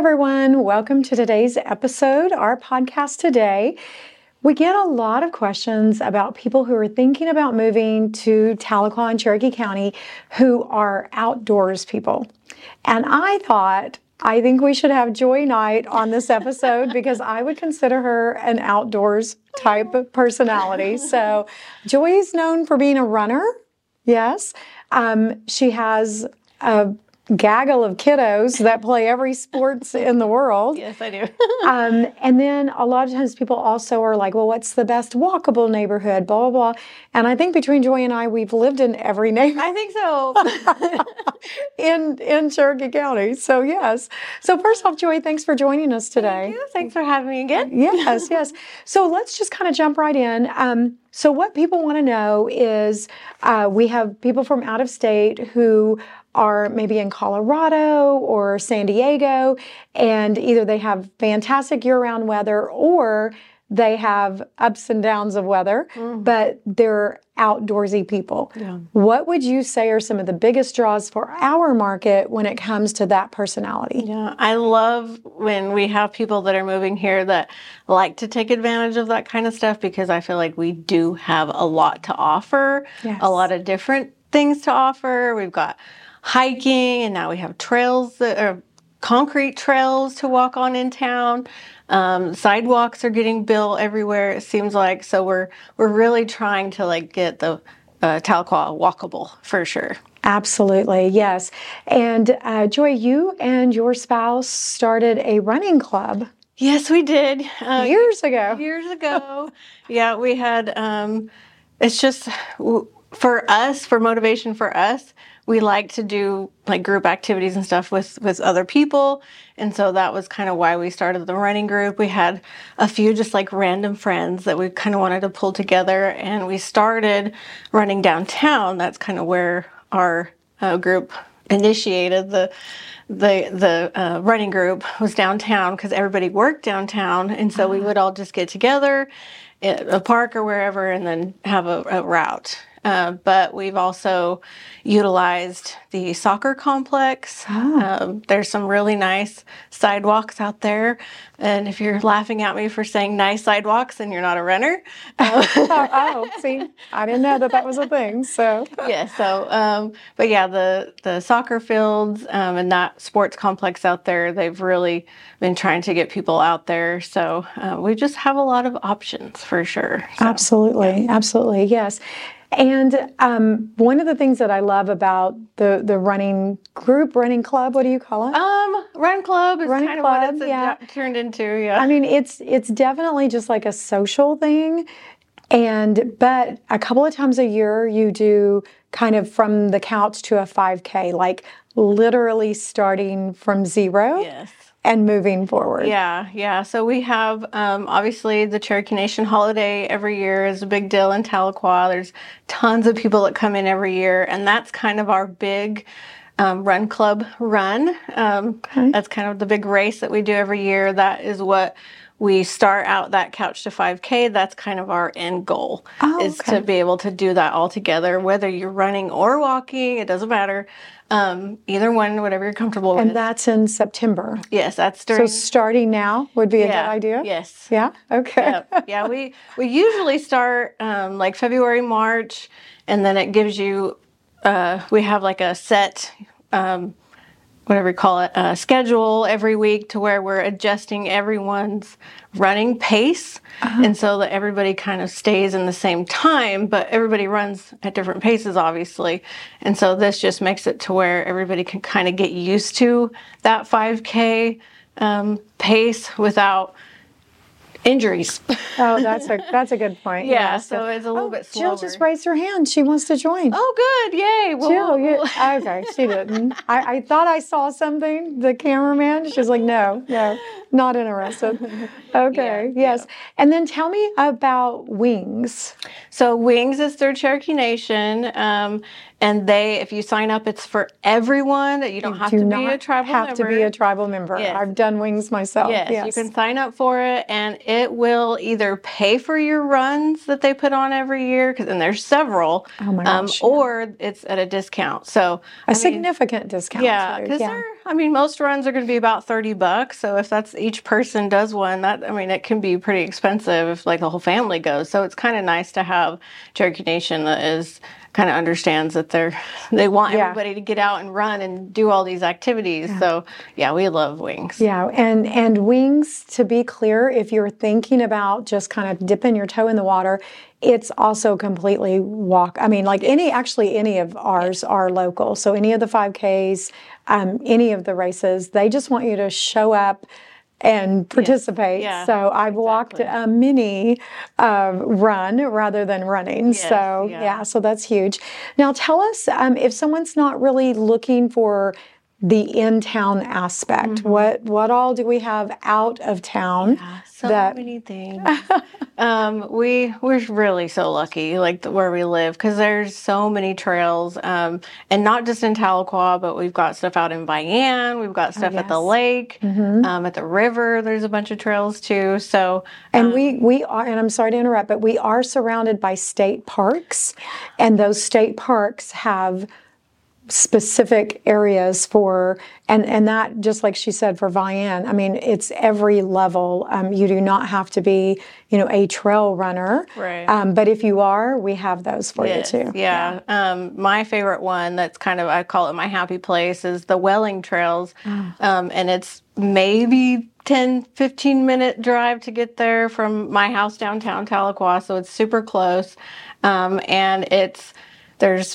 everyone. Welcome to today's episode, our podcast today. We get a lot of questions about people who are thinking about moving to Tahlequah in Cherokee County who are outdoors people. And I think we should have Joy Knight on this episode because I would consider her an outdoors type of personality. So Joy is known for being a runner. Yes. She has a gaggle of kiddos that play every sports in the world. Yes, I do. And then a lot of times people also are like, well, what's the best walkable neighborhood, blah, blah, blah. And I think between Joy and I, we've lived in every neighborhood. I think so. in Cherokee County. So yes. So first off, Joy, thanks for joining us today. Thank you. Thanks for having me again. Yes. So let's just kind of jump right in. So what people want to know is we have people from out of state who are maybe in Colorado or San Diego, and either they have fantastic year-round weather or they have ups and downs of weather, but they're outdoorsy people. Yeah. What would you say are some of the biggest draws for our market when it comes to that personality? Yeah, I love when we have people that are moving here that like to take advantage of that kind of stuff because I feel like we do have a lot to offer, a lot of different things to offer. We've got hiking, and now we have trails that are concrete trails to walk on in town. Sidewalks are getting built everywhere, it seems like. So we're really trying to get the Tahlequah walkable for sure. Absolutely, yes. And Joy, you and your spouse started a running club. Yes, we did. Years ago. Yeah, we had, it's just for us, for motivation for us, we like to do group activities and stuff with other people. And so that was kind of why we started the running group. We had a few just random friends that we kind of wanted to pull together, and we started running downtown. That's kind of where our group initiated. The running group was downtown because everybody worked downtown. And so we would all just get together at a park or wherever and then have a route. But we've also utilized the soccer complex. There's some really nice sidewalks out there. And if you're laughing at me for saying nice sidewalks, then you're not a runner. See, I didn't know that was a thing. So yeah. So, but yeah, the soccer fields and that sports complex out there, they've really been trying to get people out there. So we just have a lot of options for sure. So, Absolutely, yes. And one of the things that I love about the running group, running club, what do you call it? Run club is kind of what it's turned into. Yeah. I mean, it's definitely just like a social thing, but a couple of times a year you do kind of from the couch to a 5K, like literally starting from zero. Yes. And moving forward. Yeah. So we have, obviously, the Cherokee Nation holiday every year is a big deal in Tahlequah. There's tons of people that come in every year, and that's kind of our big run club run. That's kind of the big race that we do every year. That is what we start out, that couch to 5K. That's kind of our end goal, is to be able to do that all together, whether you're running or walking, it doesn't matter. Either one, whatever you're comfortable with. And that's in September. Yes, that's during. So starting now would be a good idea? Yes. Yeah? Okay. Yeah, we usually start February, March, and then it gives you, we have a set, whatever you call it, schedule every week to where we're adjusting everyone's running pace. And so that everybody kind of stays in the same time, but everybody runs at different paces, obviously. And so this just makes it to where everybody can kind of get used to that 5K pace without injuries. Oh, that's a good point. Yeah, so it's a little bit slower. Jill just raised her hand. She wants to join. Oh, good. Yay. Jill, okay, she didn't. I thought I saw something, the cameraman. She's like, no, not interested. Okay, yes. Yeah. And then tell me about Wings. So Wings is through Cherokee Nation. And if you sign up, it's for everyone. You don't have to be a tribal member. To be a tribal member. Yes. I've done Wings myself. Yes, you can sign up for it. And it will either pay for your runs that they put on every year, and there's several, Oh my gosh, yeah. or it's at a discount. So A significant discount. yeah, too. because Yeah. most runs are going to be about $30. So if that's each person does one, it can be pretty expensive if like the whole family goes. So it's kind of nice to have Cherokee Nation that is kind of understands that they want Yeah. everybody to get out and run and do all these activities. Yeah. So yeah, we love wings. Yeah, and wings, to be clear, if you're thinking about just kind of dipping your toe in the water, it's also completely walk. I mean, like any of ours are local. So any of the 5Ks, any of the races, they just want you to show up and participate. Yeah, So I've walked a mini run rather than running. Yes, So yeah. so that's huge. Now tell us, if someone's not really looking for the in-town aspect, what all do we have out of town? So many things. We're really so lucky, like where we live, because there's so many trails, and not just in Tahlequah, but we've got stuff out in Vian. We've got stuff at the lake, at the river. There's a bunch of trails too. So, and we are, and I'm sorry to interrupt, but we are surrounded by state parks, and those state parks have specific areas for, and that, just like she said, for Vian, I mean, it's every level. You do not have to be, a trail runner. Right. But if you are, we have those for you too. Yeah. My favorite one that's I call it my happy place is the Welling Trails. And it's maybe 10, 15-minute drive to get there from my house downtown Tahlequah. So it's super close. And there's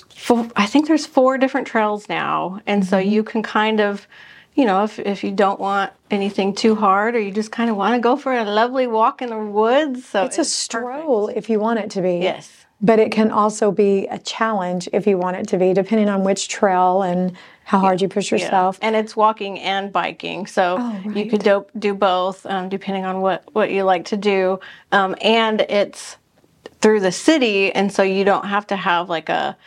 4 different trails now. And so you can kind of, if you don't want anything too hard, or you just kind of want to go for a lovely walk in the woods. So it's a stroll if you want it to be. Yes. But it can also be a challenge if you want it to be, depending on which trail and how hard you push yourself. And it's walking and biking. So you could do both, depending on what you like to do. And it's through the city, and so you don't have to have like a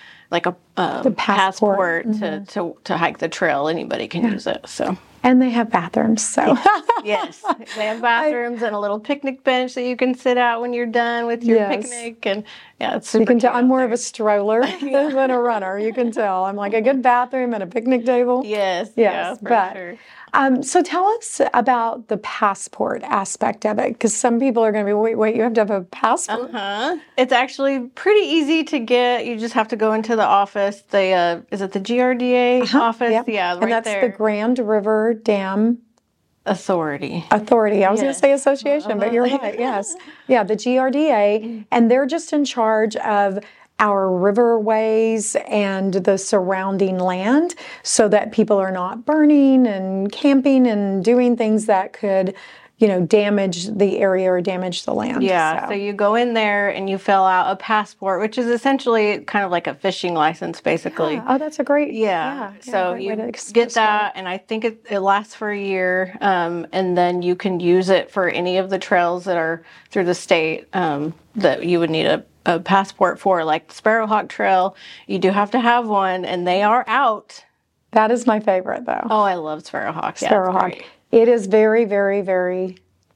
passport to hike the trail. Anybody can use it. So. And they have bathrooms, so. Yes, they have bathrooms and a little picnic bench that you can sit out when you're done with your picnic, and it's super. You can tell I'm more of a stroller than a runner. You can tell I'm like a good bathroom and a picnic table. Yes, but. Sure. So tell us about the passport aspect of it, because some people are going to be, wait, you have to have a passport? It's actually pretty easy to get. You just have to go into the office. Is it the GRDA office? Yep. Yeah, right and that's there. the Grand River Dam Authority. I was going to say association, but you're right. Yes. Yeah, the GRDA, and they're just in charge of our riverways and the surrounding land, so that people are not burning and camping and doing things that could, damage the area or damage the land. Yeah, so you go in there and you fill out a passport, which is essentially kind of like a fishing license, basically. Yeah. Oh, that's a great. So you get that, and I think it lasts for a year, and then you can use it for any of the trails that are through the state that you would need a passport for, like the Sparrowhawk Trail. You do have to have one, and they are out. That is my favorite, though. Oh, I love Sparrowhawk. Sparrowhawk. It is very, very, very,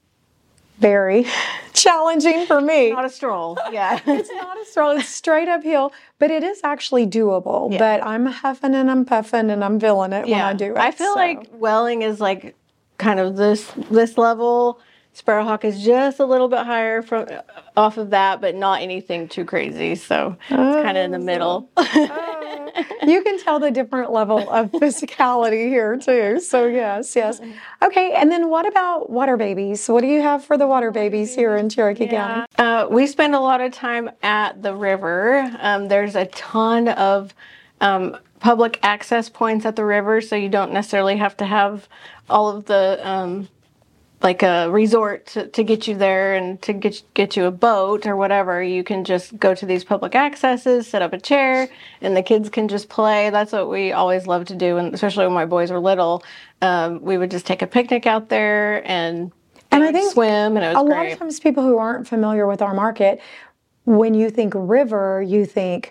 very challenging for me. Not a stroll. Yeah. It's not a stroll. It's straight uphill, but it is actually doable. Yeah. But I'm huffing and I'm puffing and I'm feeling it when I do it. I feel like Welling is like kind of this level. Sparrowhawk is just a little bit higher off of that, but not anything too crazy. So it's kind of in the middle. You can tell the different level of physicality here too. So yes. Okay, and then what about water babies? What do you have for the water babies here in Cherokee County? We spend a lot of time at the river. There's a ton of public access points at the river, so you don't necessarily have to have all of the like a resort to get you there and to get you a boat or whatever. You can just go to these public accesses, set up a chair, and the kids can just play. That's what we always love to do, and especially when my boys were little, we would just take a picnic out there and I think swim, and it was great. A lot of times people who aren't familiar with our market, when you think river, you think,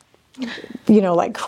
like,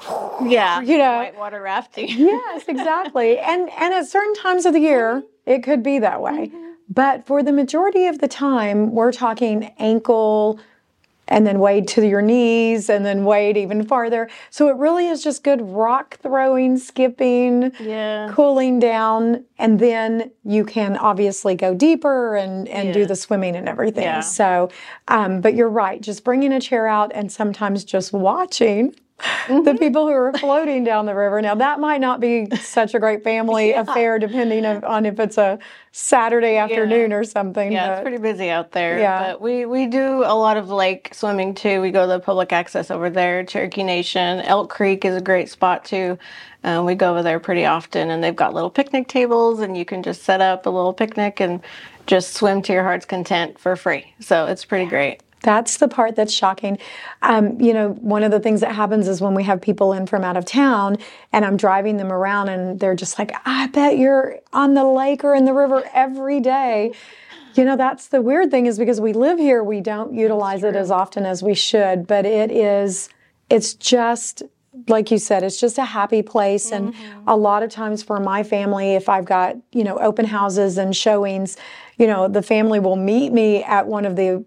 whitewater rafting. Yes, exactly. And at certain times of the year, it could be that way. But for the majority of the time, we're talking ankle and then wade to your knees and then wade even farther. So it really is just good rock throwing, skipping, cooling down, and then you can obviously go deeper and do the swimming and everything. Yeah. So, but you're right, just bringing a chair out and sometimes just watching the people who are floating down the river. Now, that might not be such a great family affair, depending on if it's a Saturday afternoon or something. Yeah, but it's pretty busy out there. Yeah. But we do a lot of lake swimming too. We go to the public access over there, Cherokee Nation. Elk Creek is a great spot too. We go over there pretty often, and they've got little picnic tables, and you can just set up a little picnic and just swim to your heart's content for free. So it's pretty great. That's the part that's shocking. One of the things that happens is when we have people in from out of town and I'm driving them around and they're just like, I bet you're on the lake or in the river every day. That's the weird thing, is because we live here, we don't utilize it as often as we should, but it's just, like you said, it's just a happy place. And a lot of times for my family, if I've got, open houses and showings, the family will meet me at one of the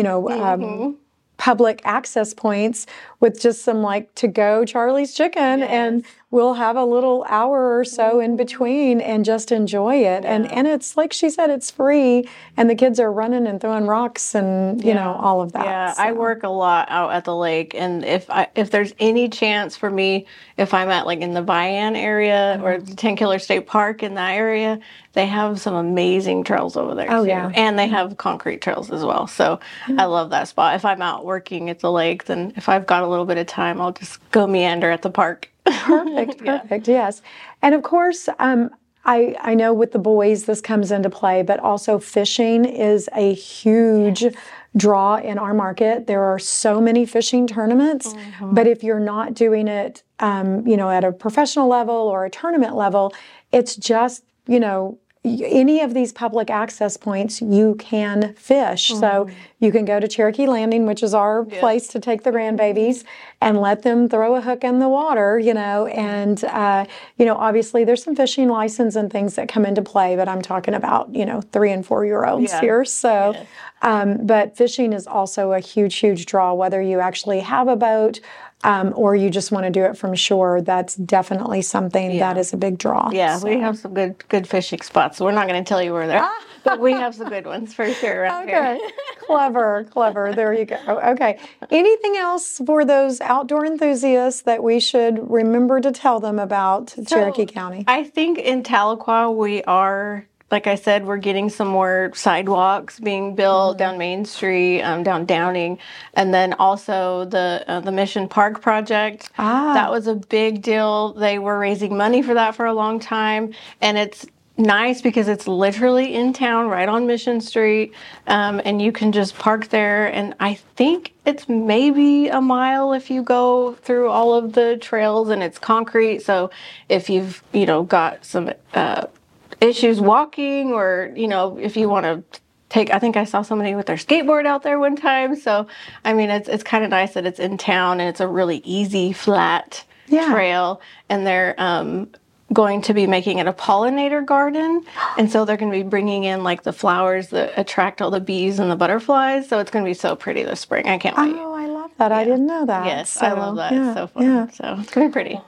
public access points with just some to-go Charlie's Chicken, and we'll have a little hour or so in between and just enjoy it. And it's like she said, it's free, and the kids are running and throwing rocks and all of that. Yeah, so. I work a lot out at the lake, and if there's any chance for me, if I'm at in the Vian area or the 10 Killer State Park in that area, they have some amazing trails over there too. Yeah. And they have concrete trails as well. So I love that spot. If I'm out working at the lake, then if I've got a little bit of time, I'll just go meander at the park. Perfect, yes. And of course, I know with the boys this comes into play, but also fishing is a huge draw in our market. There are so many fishing tournaments, but if you're not doing it, at a professional level or a tournament level, it's just, any of these public access points, you can fish. So you can go to Cherokee Landing, which is our place to take the grandbabies, and let them throw a hook in the water, and, obviously there's some fishing license and things that come into play, but I'm talking about, 3 and 4 year olds here. So, but fishing is also a huge, huge draw, whether you actually have a boat or you just want to do it from shore. That's definitely something that is a big draw. Yeah, so. We have some good fishing spots. So we're not going to tell you where they're, but we have some good ones for sure around here. Clever. There you go. Okay. Anything else for those outdoor enthusiasts that we should remember to tell them about Cherokee County? I think in Tahlequah we are, like I said, we're getting some more sidewalks being built down Main Street, down Downing, and then also the Mission Park project. That was a big deal. They were raising money for that for a long time, and it's nice because it's literally in town, right on Mission Street, and you can just park there. And I think it's maybe a mile if you go through all of the trails, and it's concrete. So if you've got some issues walking, or if you want to take, I think I saw somebody with their skateboard out there one time. So I mean, it's kind of nice that it's in town and it's a really easy flat trail, and they're going to be making it a pollinator garden, and so they're going to be bringing in the flowers that attract all the bees and the butterflies. So it's going to be so pretty this spring. I can't wait. Oh, I love that. I didn't know that. Yes, so, I love that. It's so fun. So it's going to be pretty.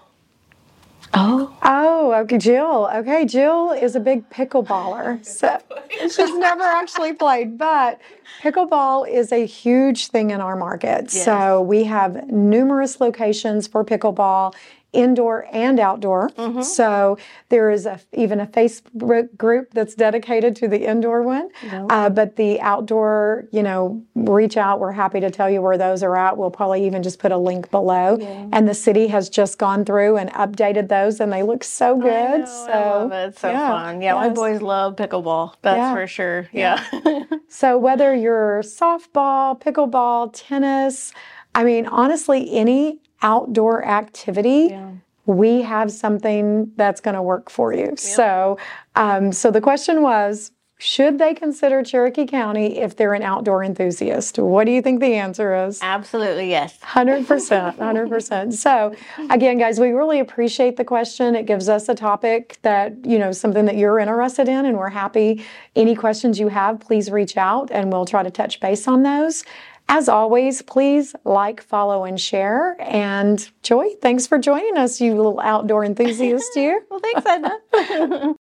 Okay, Jill. Okay, Jill is a big pickleballer. So she's never actually played, but pickleball is a huge thing in our market. Yes. So we have numerous locations for pickleball, indoor and outdoor. So there is even a Facebook group that's dedicated to the indoor one. But the outdoor, reach out. We're happy to tell you where those are at. We'll probably even just put a link below. And the city has just gone through and updated those, and they look so good. I love it. It's so fun. Yeah, my boys love pickleball. That's for sure. Yeah. So whether you're softball, pickleball, tennis, I mean, honestly, any outdoor activity, we have something that's going to work for you. So, so the question was, should they consider Cherokee County if they're an outdoor enthusiast? What do you think the answer is? Absolutely, yes. 100%, 100%. So again, guys, we really appreciate the question. It gives us a topic that, something that you're interested in, and we're happy. Any questions you have, please reach out and we'll try to touch base on those. As always, please like, follow, and share. And Joy, thanks for joining us, you little outdoor enthusiast here. Well, thanks, Edna.